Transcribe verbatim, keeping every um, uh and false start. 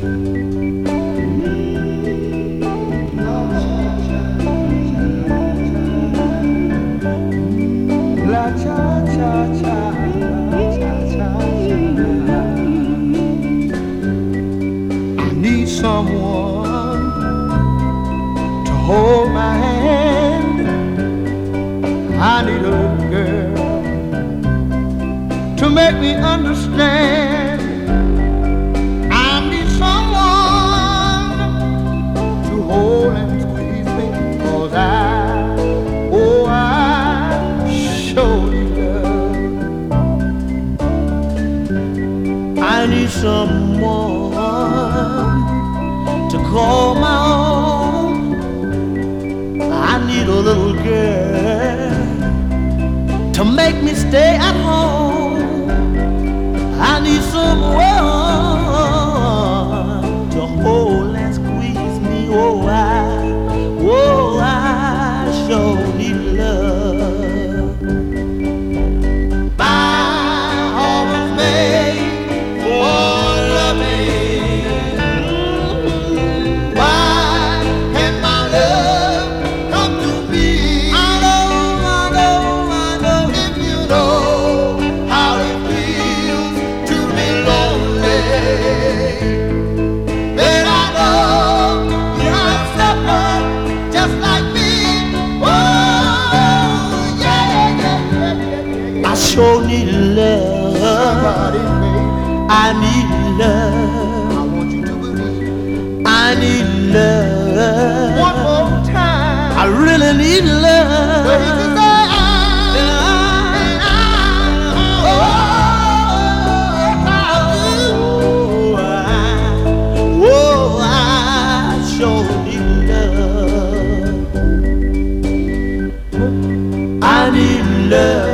La cha cha cha, cha cha cha. I need someone to hold my hand. I need a little girl to make me understand. I need someone to hold and squeeze me, 'cause I, oh I sure need love. I need someone to call my own. I need a little girl to make me stay at home. I need someone to hold and squeeze me. Oh, I, oh, I sure need love. My heart was made for loving. Why can't my love come to me? I know, I know, I know. If you know how it feels to be lonely, then I know you have suffered just like me. Oh, yeah, yeah, yeah, yeah. I sure need love. Somebody, baby. I need love. I want you to believe. I need love. One more time. I really need love. Where you can say, I need love.